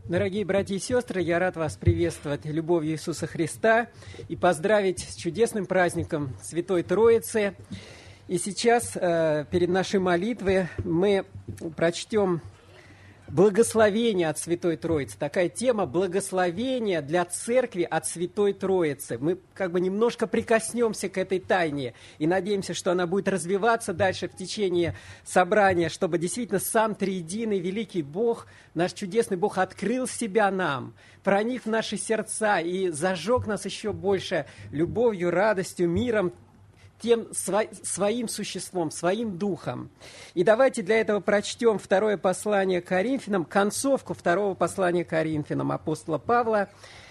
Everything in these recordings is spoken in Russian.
Дорогие братья и сестры, я рад вас приветствовать любовью Иисуса Христа и поздравить с чудесным праздником Святой Троицы. И сейчас перед нашей молитвой мы прочтем благословение от Святой Троицы. Такая тема – благословение для церкви от Святой Троицы. Мы как бы немножко прикоснемся к этой тайне и надеемся, что она будет развиваться дальше в течение собрания, чтобы действительно сам триединый великий Бог, наш чудесный Бог, открыл себя нам, проник в наши сердца и зажег нас еще больше любовью, радостью, миром, тем своим существом, своим духом. И давайте для этого прочтем второе послание к Коринфянам, концовку второго послания к Коринфянам апостола Павла.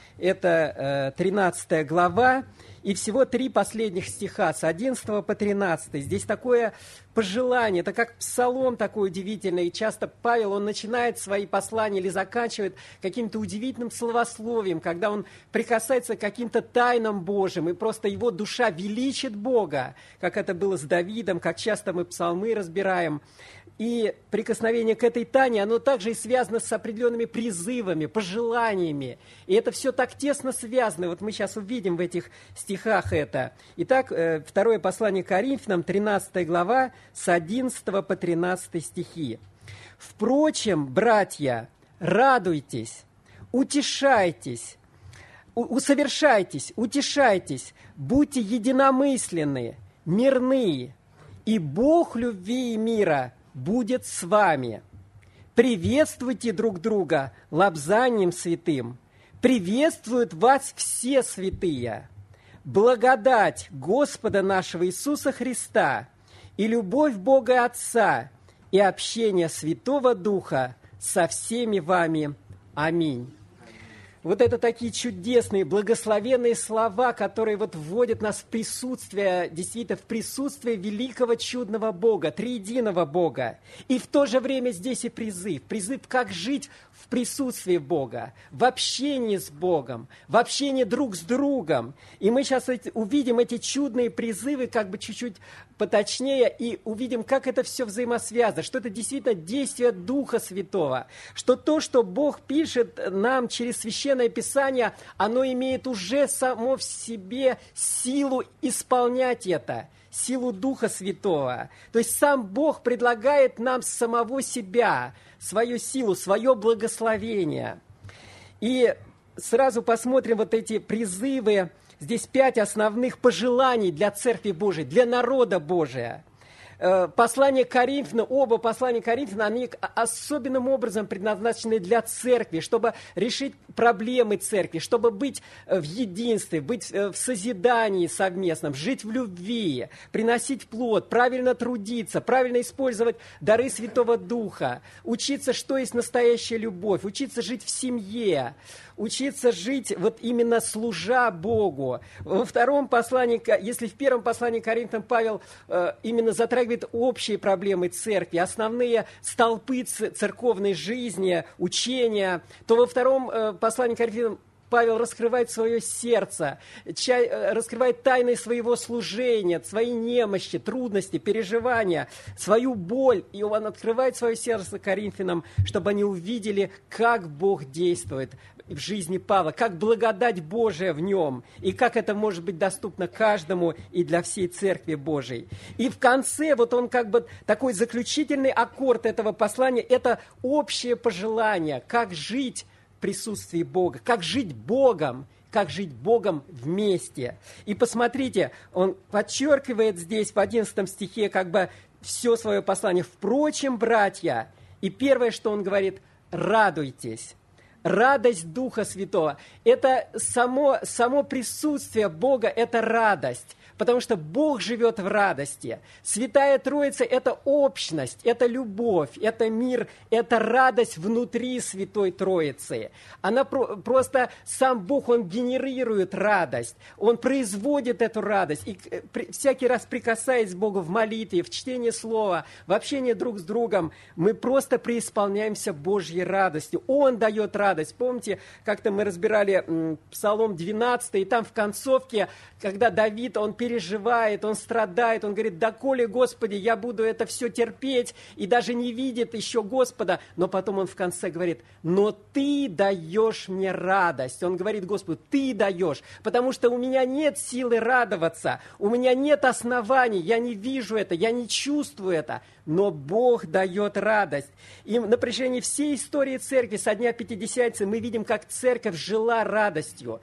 Это 13 глава, и всего 3 последних стиха, с 11 по 13. Здесь такое пожелание, это как псалом такой удивительный. И часто Павел, он начинает свои послания или заканчивает каким-то удивительным словословием, когда он прикасается к каким-то тайнам Божьим, и просто его душа величит Бога, как это было с Давидом, как часто мы псалмы разбираем. И прикосновение к этой тайне, оно также и связано с определенными призывами, пожеланиями. И это все так тесно связано. Вот мы сейчас увидим в этих стихах это. Итак, второе послание к Коринфянам, 13 глава, с 11 по 13 стихи. «Впрочем, братья, радуйтесь, утешайтесь, усовершайтесь, утешайтесь, будьте единомысленны, мирны, и Бог любви и мира будет с вами. Приветствуйте друг друга лобзанием святым. Приветствуют вас все святые. Благодать Господа нашего Иисуса Христа и любовь Бога Отца и общение Святого Духа со всеми вами. Аминь». Вот это такие чудесные, благословенные слова, которые вот вводят нас в присутствие, действительно, в присутствие великого чудного Бога, триединого Бога. И в то же время здесь и призыв. Призыв, как жить в присутствии Бога, в общении с Богом, в общении друг с другом. И мы сейчас увидим эти чудные призывы как бы чуть-чуть поточнее и увидим, как это все взаимосвязано, что это действительно действие Духа Святого, что то, что Бог пишет нам через Священное Писание, оно имеет уже само в себе силу исполнять это, силу Духа Святого. То есть сам Бог предлагает нам самого себя, свою силу, свое благословение. И сразу посмотрим вот эти призывы. Здесь 5 основных пожеланий для Церкви Божией, для народа Божия. Послание Коринфянам, оба послания Коринфянам, они особенным образом предназначены для церкви, чтобы решить проблемы церкви, чтобы быть в единстве, быть в созидании совместном, жить в любви, приносить плод, правильно трудиться, правильно использовать дары Святого Духа, учиться, что есть настоящая любовь, учиться жить в семье, учиться жить вот именно служа Богу. Во втором послании, если в первом послании к Коринфянам Павел именно затрагивает общие проблемы церкви, основные столпы церковной жизни, учения, то во втором послании к Коринфянам Павел раскрывает свое сердце, раскрывает тайны своего служения, свои немощи, трудности, переживания, свою боль. И он открывает свое сердце Коринфянам, чтобы они увидели, как Бог действует в жизни Павла, как благодать Божия в нем, и как это может быть доступно каждому и для всей Церкви Божией. И в конце, вот он как бы такой заключительный аккорд этого послания, это общее пожелание, как жить в присутствии Бога, как жить Богом вместе. И посмотрите, он подчеркивает здесь в 11 стихе как бы все свое послание. «Впрочем, братья», и первое, что он говорит, «радуйтесь». Радость Духа Святого. Это само присутствие Бога, это радость. Потому что Бог живет в радости. Святая Троица – это общность, это любовь, это мир, это радость внутри Святой Троицы. Она просто, сам Бог, Он генерирует радость, Он производит эту радость. И всякий раз, прикасаясь к Богу в молитве, в чтении Слова, в общении друг с другом, мы просто преисполняемся Божьей радостью. Он дает радость. Помните, как-то мы разбирали Псалом 12, и там в концовке, когда Давид, он переживает, он страдает, он говорит: доколе, Господи, я буду это все терпеть, и даже не видит еще Господа. Но потом он в конце говорит: но Ты даешь мне радость. Он говорит Господу: Ты даешь, потому что у меня нет силы радоваться, у меня нет оснований, я не вижу это, я не чувствую это, но Бог дает радость. И на протяжении всей истории церкви со дня Пятидесятницы мы видим, как церковь жила радостью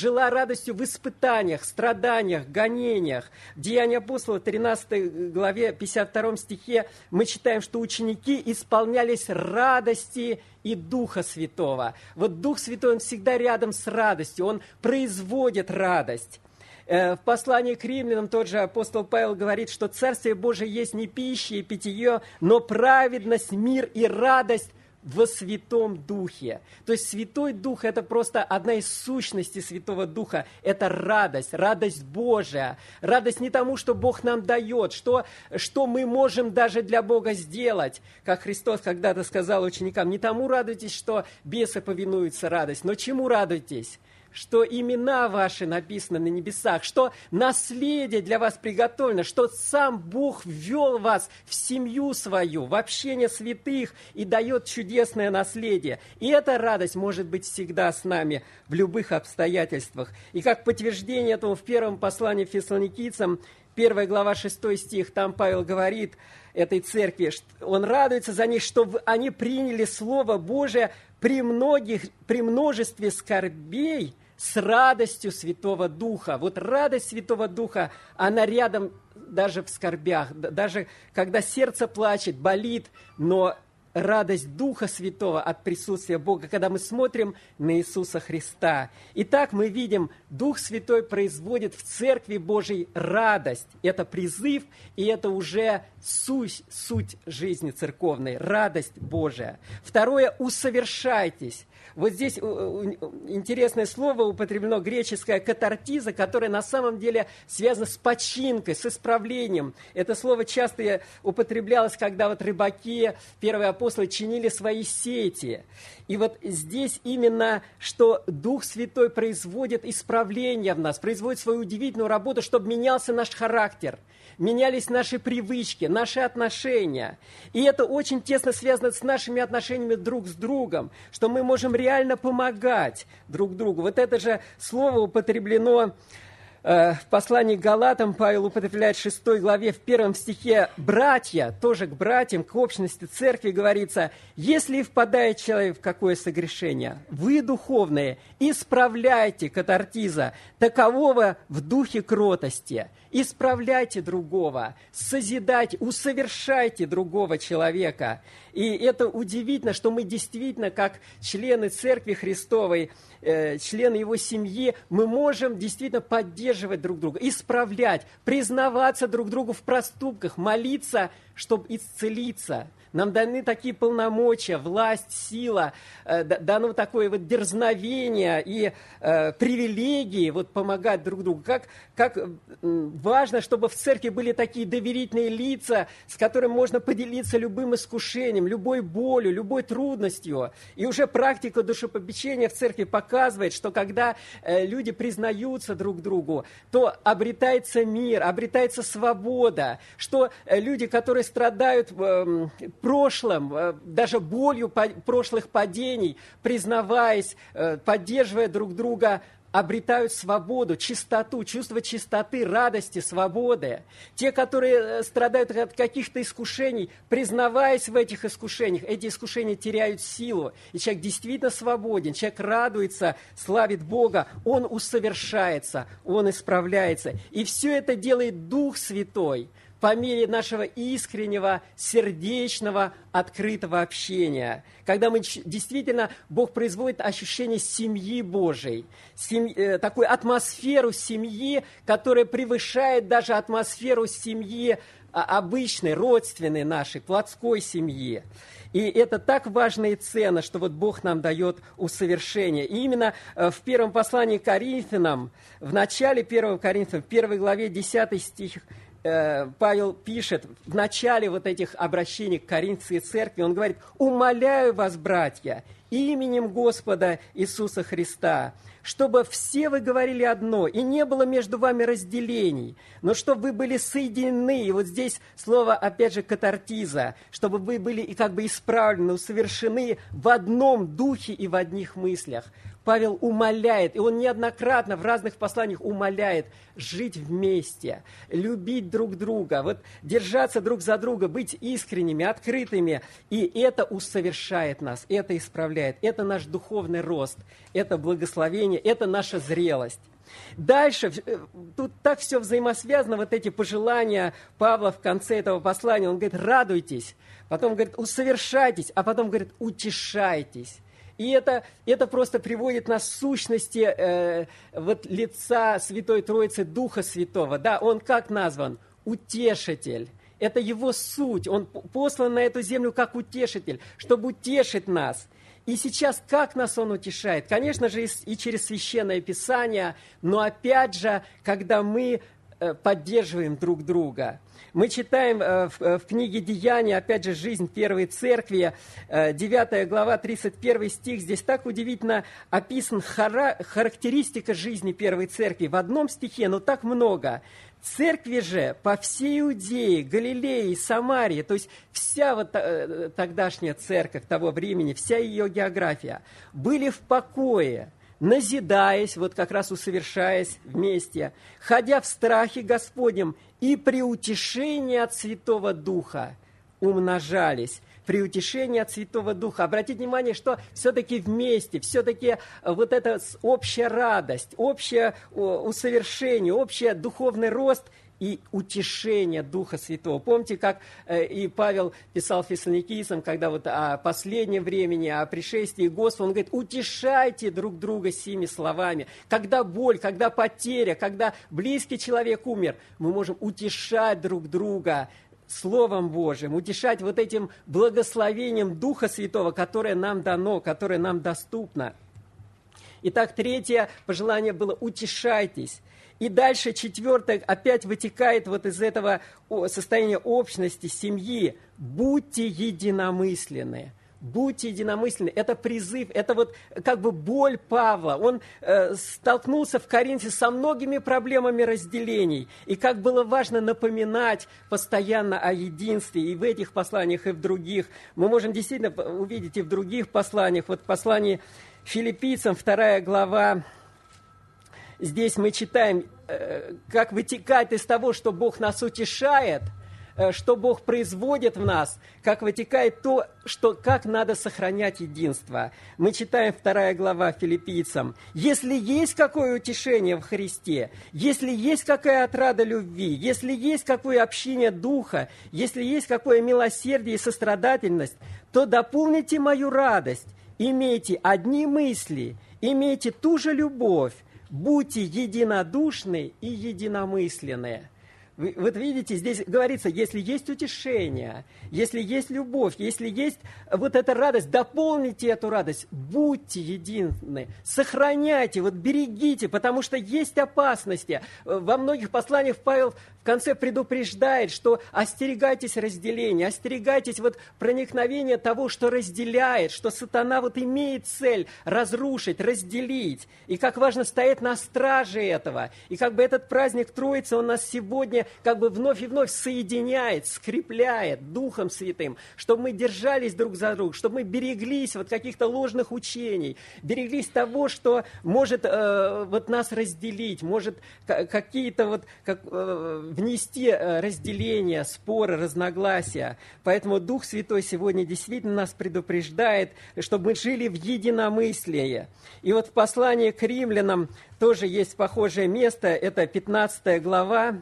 в испытаниях, страданиях, гонениях. В Деяния апостолов, 13 главе, 52 стихе мы читаем, что ученики исполнялись радости и Духа Святого. Вот Дух Святой, Он всегда рядом с радостью, Он производит радость. В послании к римлянам тот же апостол Павел говорит, что Царствие Божие есть не пища и питье, но праведность, мир и радость во Святом Духе. То есть Святой Дух – это просто одна из сущностей Святого Духа. Это радость Божия. Радость не тому, что Бог нам дает, что мы можем даже для Бога сделать. Как Христос когда-то сказал ученикам: не тому радуйтесь, что бесы повинуются радость, но чему радуйтесь? Что имена ваши написаны на небесах, что наследие для вас приготовлено, что сам Бог ввел вас в семью свою, в общение святых и дает чудесное наследие. И эта радость может быть всегда с нами в любых обстоятельствах. И как подтверждение этому в первом послании Фессалоникийцам, 1 глава 6 стих, там Павел говорит этой церкви, он радуется за них, что они приняли Слово Божие при множестве скорбей, с радостью Святого Духа. Вот радость Святого Духа, она рядом даже в скорбях, даже когда сердце плачет, болит, но радость Духа Святого от присутствия Бога, когда мы смотрим на Иисуса Христа. Итак, мы видим, Дух Святой производит в Церкви Божией радость. Это призыв, и это уже суть жизни церковной, радость Божия. Второе, усовершайтесь. Вот здесь интересное слово употреблено, греческое «катартиза», которое на самом деле связано с починкой, с исправлением. Это слово часто употреблялось, когда вот рыбаки, первые апостолы, чинили свои сети. И вот здесь именно, что Дух Святой производит исправление в нас, производит свою удивительную работу, чтобы менялся наш характер, менялись наши привычки, наши отношения. И это очень тесно связано с нашими отношениями друг с другом, что мы можем реально помогать друг другу. Вот это же слово употреблено в послании к Галатам. Павел употребляет в 6 главе, в 1 стихе: «Братья», тоже к братьям, к общности церкви говорится: «Если впадает человек в какое согрешение, вы, духовные, исправляйте катартиза, такового в духе кротости». Исправляйте другого, созидайте, усовершайте другого человека. И это удивительно, что мы действительно, как члены Церкви Христовой, члены Его семьи, мы можем действительно поддерживать друг друга, исправлять, признаваться друг другу в проступках, молиться, чтобы исцелиться. Нам даны такие полномочия, власть, сила, дано такое вот дерзновение и привилегии вот помогать друг другу. Как важно, чтобы в церкви были такие доверительные лица, с которыми можно поделиться любым искушением, любой болью, любой трудностью. И уже практика душепопечения в церкви показывает, что когда люди признаются друг другу, то обретается мир, обретается свобода, что люди, которые страдают прошлым, даже болью прошлых падений, признаваясь, поддерживая друг друга, обретают свободу, чистоту, чувство чистоты, радости, свободы. Те, которые страдают от каких-то искушений, признаваясь в этих искушениях, эти искушения теряют силу. И человек действительно свободен, человек радуется, славит Бога, он усовершается, он исправляется. И все это делает Дух Святой по мере нашего искреннего, сердечного, открытого общения. Когда мы действительно, Бог производит ощущение семьи Божией, такую атмосферу семьи, которая превышает даже атмосферу семьи обычной, родственной нашей, плотской семьи. И это так важно и ценно, что вот Бог нам дает усовершение. И именно в первом послании к Коринфянам, в начале 1 Коринфянам, в 1 главе 10 стих, Павел пишет в начале вот этих обращений к Коринфской церкви, он говорит: «Умоляю вас, братья, именем Господа Иисуса Христа, чтобы все вы говорили одно, и не было между вами разделений, но чтобы вы были соединены, и вот здесь слово, опять же, катартиза, чтобы вы были и как бы исправлены, усовершены в одном духе и в одних мыслях. Павел умоляет, и он неоднократно в разных посланиях умоляет жить вместе, любить друг друга, вот держаться друг за друга, быть искренними, открытыми. И это усовершает нас, это исправляет, это наш духовный рост, это благословение, это наша зрелость. Дальше, тут так все взаимосвязано, вот эти пожелания Павла в конце этого послания. Он говорит, радуйтесь, потом говорит, усовершайтесь, а потом говорит, утешайтесь. И это просто приводит нас к сущности вот лица Святой Троицы, Духа Святого. Да, он как назван? Утешитель. Это его суть. Он послан на эту землю как утешитель, чтобы утешить нас. И сейчас как нас он утешает? Конечно же, и через Священное Писание, но опять же, когда мы поддерживаем друг друга. Мы читаем в книге «Деяния», опять же, «Жизнь первой церкви», 9 глава, 31 стих. Здесь так удивительно описана характеристика жизни первой церкви. В одном стихе, но так много. «Церкви же по всей Иудее, Галилее и Самарии», то есть вся вот тогдашняя церковь того времени, вся ее география, были в покое, назидаясь, вот как раз усовершаясь вместе, ходя в страхе Господнем и при утешении от Святого Духа умножались. При утешении от Святого Духа. Обратите внимание, что все-таки вместе, все-таки вот эта общая радость, общее усовершение, общий духовный рост и утешение Духа Святого. Помните, как и Павел писал фессалоникийцам, когда вот о последнем времени, о пришествии Господа, он говорит, утешайте друг друга сими словами. Когда боль, когда потеря, когда близкий человек умер, мы можем утешать друг друга Словом Божьим, утешать вот этим благословением Духа Святого, которое нам дано, которое нам доступно. Итак, третье пожелание было «утешайтесь». И дальше четвертое опять вытекает вот из этого состояния общности, семьи. Будьте единомысленны. Будьте единомысленны. Это призыв, это вот как бы боль Павла. Он столкнулся в Коринфе со многими проблемами разделений. И как было важно напоминать постоянно о единстве и в этих посланиях, и в других. Мы можем действительно увидеть и в других посланиях. Вот в послании Филиппийцам, 2 глава, здесь мы читаем, как вытекает из того, что Бог нас утешает, что Бог производит в нас, как вытекает то, что, как надо сохранять единство. Мы читаем 2 глава Филиппийцам. «Если есть какое утешение в Христе, если есть какая отрада любви, если есть какое общение Духа, если есть какое милосердие и сострадательность, то дополните мою радость, имейте одни мысли, имейте ту же любовь, будьте единодушны и единомысленны». Вот видите, здесь говорится, если есть утешение, если есть любовь, если есть вот эта радость, дополните эту радость, будьте едины, сохраняйте, вот берегите, потому что есть опасности. Во многих посланиях Павел в конце предупреждает, что остерегайтесь разделения, остерегайтесь вот проникновения того, что разделяет, что сатана вот имеет цель разрушить, разделить. И как важно стоять на страже этого. И как бы этот праздник Троицы, он нас сегодня как бы вновь и вновь соединяет, скрепляет Духом Святым, чтобы мы держались друг за друга, чтобы мы береглись вот каких-то ложных учений, береглись того, что может вот нас разделить, может какие-то вот внести разделения, споры, разногласия. Поэтому Дух Святой сегодня действительно нас предупреждает, чтобы мы жили в единомыслии. И вот в послании к римлянам тоже есть похожее место, это 15 глава.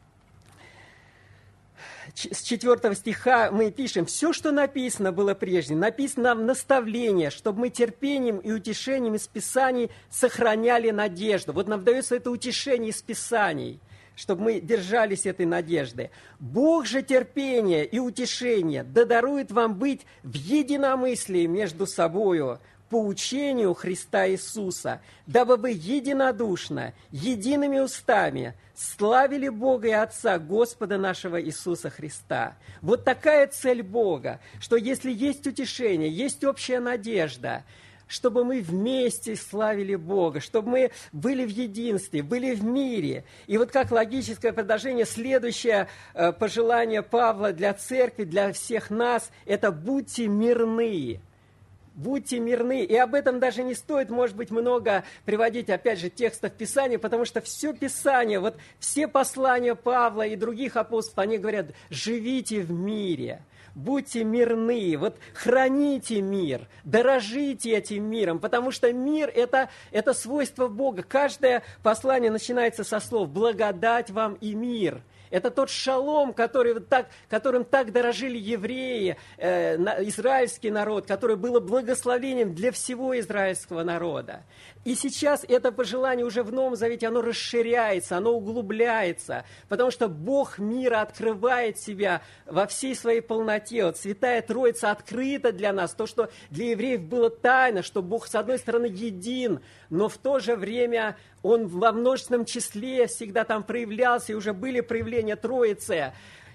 С 4 стиха мы пишем, все, что написано было прежде, написано нам наставление, чтобы мы терпением и утешением из Писаний сохраняли надежду. Вот нам дается это утешение из Писаний, чтобы мы держались этой надежды. Бог же терпения и утешения да дарует вам быть в единомыслии между собою. по учению Христа Иисуса, дабы вы единодушно, едиными устами славили Бога и Отца Господа нашего Иисуса Христа. Вот такая цель Бога, что если есть утешение, есть общая надежда, чтобы мы вместе славили Бога, чтобы мы были в единстве, были в мире. И вот как логическое продолжение, следующее пожелание Павла для церкви, для всех нас, это «будьте мирны». Будьте мирны. И об этом даже не стоит, может быть, много приводить, опять же, текстов Писания, потому что все Писание, вот все послания Павла и других апостолов, они говорят, живите в мире. Будьте мирны, вот храните мир, дорожите этим миром, потому что мир это свойство Бога. Каждое послание начинается со слов «благодать вам и мир». Это тот шалом, которым так дорожили евреи, израильский народ, который было благословением для всего израильского народа. И сейчас это пожелание уже в Новом Завете, оно расширяется, оно углубляется, потому что Бог мира открывает себя во всей своей полноте. Вот Святая Троица открыта для нас, то, что для евреев было тайно, что Бог, с одной стороны, един, но в то же время Он во множественном числе всегда там проявлялся, и уже были проявления Троицы.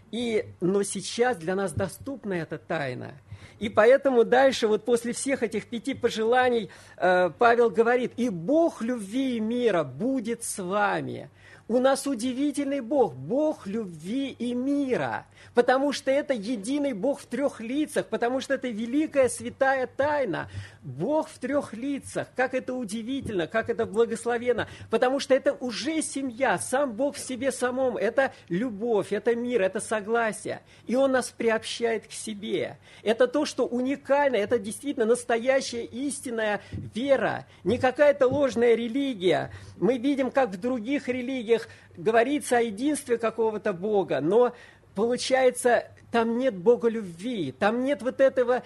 Но сейчас для нас доступна эта тайна. И поэтому дальше, вот после всех этих 5 пожеланий, Павел говорит, «И Бог любви и мира будет с вами». У нас удивительный Бог, Бог любви и мира, потому что это единый Бог в 3 лицах, потому что это великая святая тайна. Бог в 3 лицах, как это удивительно, как это благословенно, потому что это уже семья, сам Бог в себе самом, это любовь, это мир, это согласие, и Он нас приобщает к себе. Это то, что уникально, это действительно настоящая истинная вера, не какая-то ложная религия. Мы видим, как в других религиях говорится о единстве какого-то Бога, но получается, там нет Бога любви, там нет вот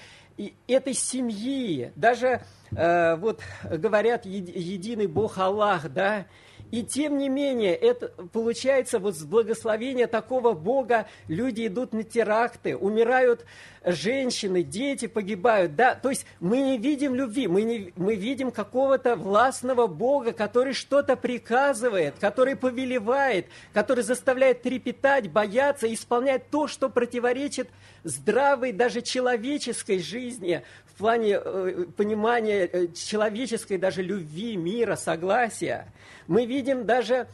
этой семьи. Даже вот говорят единый Бог Аллах, да, и тем не менее, это получается вот с благословения такого Бога люди идут на теракты, умирают женщины, дети погибают, да, то есть мы не видим любви, мы видим какого-то властного Бога, который что-то приказывает, который повелевает, который заставляет трепетать, бояться, исполнять то, что противоречит здравой даже человеческой жизни, в плане понимания человеческой даже любви, мира, согласия. Мы видим даже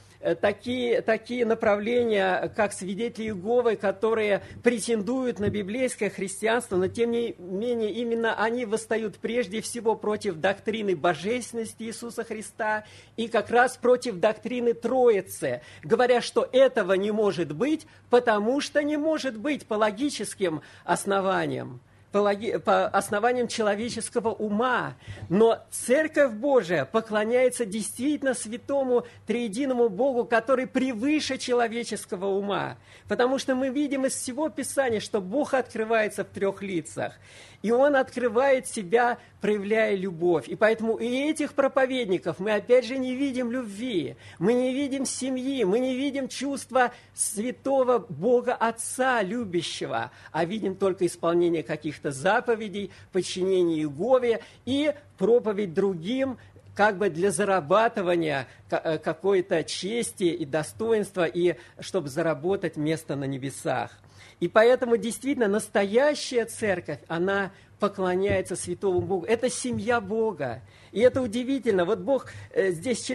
такие направления, как свидетели Иеговы, которые претендуют на библейское христианство, но тем не менее именно они восстают прежде всего против доктрины божественности Иисуса Христа и как раз против доктрины Троицы, говоря, что этого не может быть, потому что не может быть по логическим основаниям, по основаниям человеческого ума. Но Церковь Божия поклоняется действительно святому триединому Богу, который превыше человеческого ума. Потому что мы видим из всего Писания, что Бог открывается в 3 лицах. И Он открывает себя, проявляя любовь. И поэтому и этих проповедников мы опять же не видим любви, мы не видим семьи, мы не видим чувства святого Бога Отца любящего, а видим только исполнение каких-то заповедей, подчинение Иегове и проповедь другим, как бы для зарабатывания какой-то чести и достоинства, и чтобы заработать место на небесах. И поэтому действительно настоящая церковь, она поклоняется святому Богу. Это семья Бога. И это удивительно. Вот Бог здесь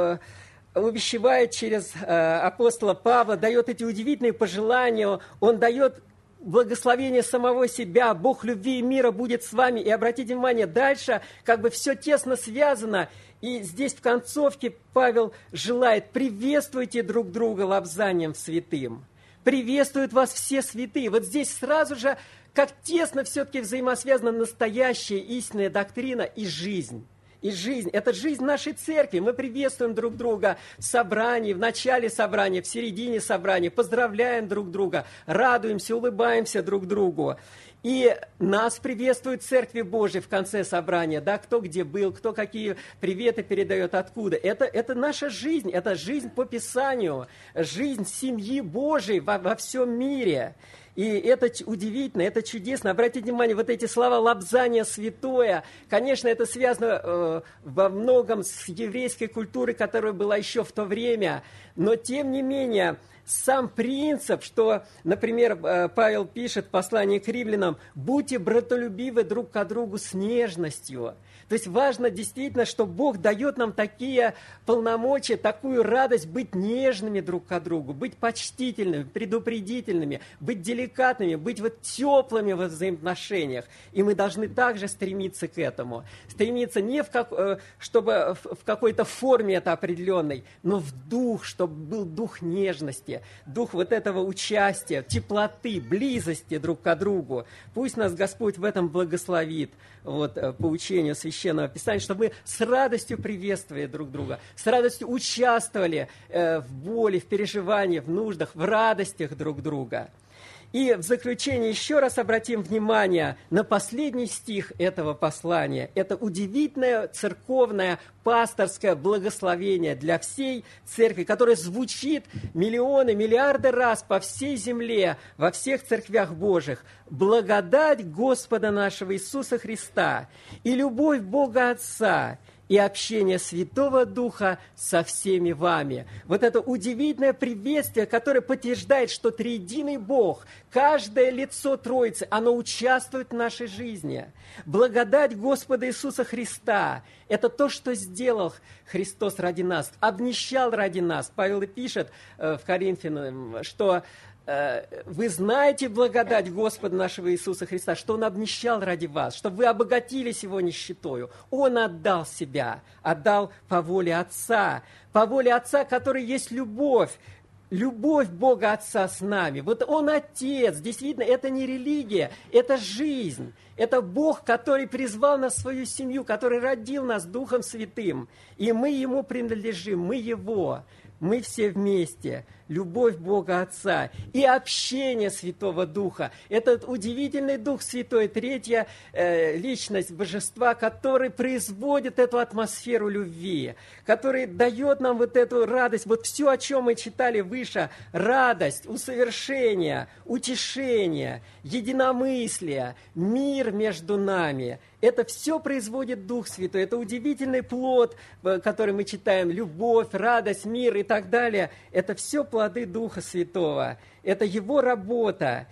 увещевает через апостола Павла, дает эти удивительные пожелания. Он дает благословение самого себя. Бог любви и мира будет с вами. И обратите внимание, дальше как бы все тесно связано. И здесь в концовке Павел желает: приветствуйте друг друга лобзанием святым. Приветствуют вас все святые. Вот здесь сразу же, как тесно все-таки взаимосвязана настоящая истинная доктрина и жизнь. И жизнь. Это жизнь нашей церкви. Мы приветствуем друг друга в собрании, в начале собрания, в середине собрания, поздравляем друг друга, радуемся, улыбаемся друг другу. И нас приветствуют в Церкви Божией в конце собрания, да, кто где был, кто какие приветы передает, откуда. Это наша жизнь, это жизнь по Писанию, жизнь семьи Божией во всем мире. И это удивительно, это чудесно. Обратите внимание, вот эти слова «лобзание святое», конечно, это связано во многом с еврейской культурой, которая была еще в то время, но тем не менее, сам принцип, что, например, Павел пишет в послании к римлянам: «Будьте братолюбивы друг к другу с нежностью». То есть важно действительно, что Бог дает нам такие полномочия, такую радость быть нежными друг к другу, быть почтительными, предупредительными, быть деликатными, быть вот теплыми во взаимоотношениях. И мы должны также стремиться к этому. Стремиться не чтобы в какой-то форме это определенной, но в дух, чтобы был дух нежности, дух вот этого участия, теплоты, близости друг к другу. Пусть нас Господь в этом благословит, вот, по учению Священного Писания, чтобы мы с радостью приветствовали друг друга, с радостью участвовали в боли, в переживании, в нуждах, в радостях друг друга. И в заключение еще раз обратим внимание на последний стих этого послания. Это удивительное церковное пасторское благословение для всей церкви, которое звучит миллионы, миллиарды раз по всей земле, во всех церквях Божьих. Благодать Господа нашего Иисуса Христа и любовь Бога Отца и общение Святого Духа со всеми вами. Вот это удивительное приветствие, которое подтверждает, что триединый Бог, каждое лицо Троицы, оно участвует в нашей жизни. Благодать Господа Иисуса Христа – это то, что сделал Христос ради нас, обнищал ради нас. Павел и пишет в Коринфянам, что вы знаете благодать Господа нашего Иисуса Христа, что Он обнищал ради вас, чтобы вы обогатились Его нищетою. Он отдал себя, отдал по воле Отца, который есть любовь. Любовь Бога Отца с нами. Вот Он Отец. Действительно, это не религия, это жизнь. Это Бог, который призвал нас в свою семью, который родил нас Духом Святым. И мы Ему принадлежим, мы Его. Мы все вместе. Любовь Бога Отца и общение Святого Духа. Этот удивительный Дух Святой, третья личность Божества, который производит эту атмосферу любви, который дает нам вот эту радость, вот все, о чем мы читали выше, радость, усовершение, утешение, единомыслие, мир между нами. Это все производит Дух Святой. Это удивительный плод, который мы читаем, любовь, радость, мир и так далее. Это все плоды Духа Святого. Это Его работа.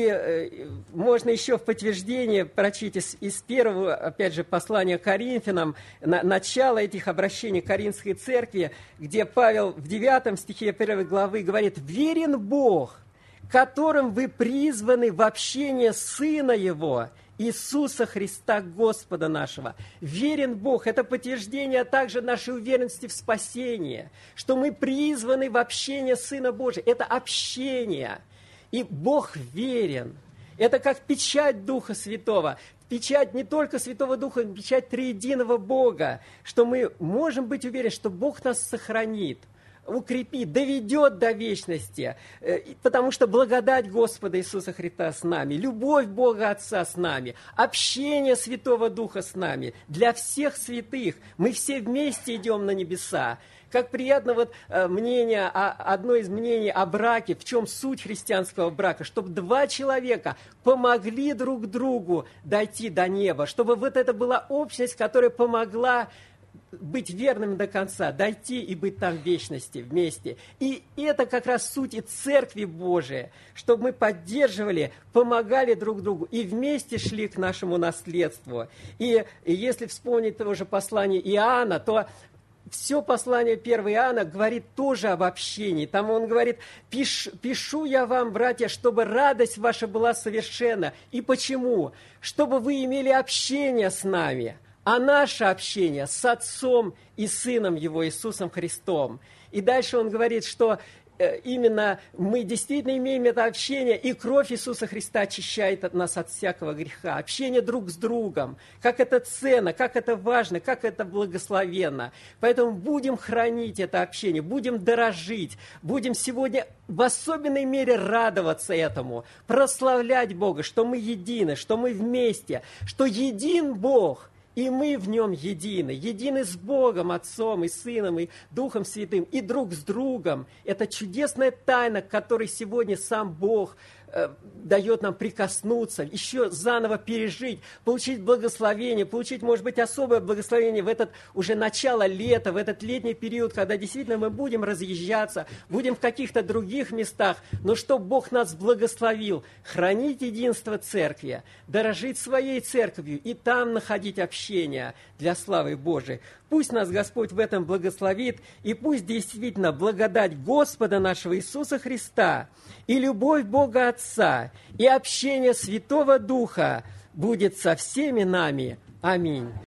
И можно еще в подтверждение прочесть из первого, опять же, послания к Коринфянам, начало этих обращений к Коринфской церкви, где Павел в 9 стихе 1 главы говорит: «Верен Бог, которым вы призваны в общение Сына Его, Иисуса Христа, Господа нашего». Верен Бог – это подтверждение также нашей уверенности в спасении, что мы призваны в общение Сына Божия. Это общение. И Бог верен. Это как печать Духа Святого. Печать не только Святого Духа, но печать триединого Бога, что мы можем быть уверены, что Бог нас сохранит, укрепит, доведет до вечности, потому что благодать Господа Иисуса Христа с нами, любовь Бога Отца с нами, общение Святого Духа с нами, для всех святых. Мы все вместе идем на небеса. Как приятно вот мнение, одно из мнений о браке, в чем суть христианского брака, чтобы два человека помогли друг другу дойти до неба, чтобы вот это была общность, которая помогла быть верным до конца, дойти и быть там в вечности вместе. И это как раз суть и Церкви Божией, чтобы мы поддерживали, помогали друг другу и вместе шли к нашему наследству. И если вспомнить тоже послание Иоанна, то все послание 1 Иоанна говорит тоже об общении. Там он говорит: «Пишу я вам, братья, чтобы радость ваша была совершенна». И почему? Чтобы вы имели общение с нами. А наше общение с Отцом и Сыном Его, Иисусом Христом. И дальше он говорит, что именно мы действительно имеем это общение, и кровь Иисуса Христа очищает нас от всякого греха. Общение друг с другом, как это ценно, как это важно, как это благословенно. Поэтому будем хранить это общение, будем дорожить, будем сегодня в особенной мере радоваться этому, прославлять Бога, что мы едины, что мы вместе, что един Бог, и мы в Нем едины, едины с Богом, Отцом и Сыном, и Духом Святым, и друг с другом. Это чудесная тайна, к которой сегодня сам Бог дает нам прикоснуться, еще заново пережить, получить благословение, получить, может быть, особое благословение в этот уже начало лета, в этот летний период, когда действительно мы будем разъезжаться, будем в каких-то других местах, но чтобы Бог нас благословил, хранить единство церкви, дорожить своей церковью и там находить общение для славы Божией. Пусть нас Господь в этом благословит, и пусть действительно благодать Господа нашего Иисуса Христа и любовь Бога Отца и общение Святого Духа будет со всеми нами. Аминь.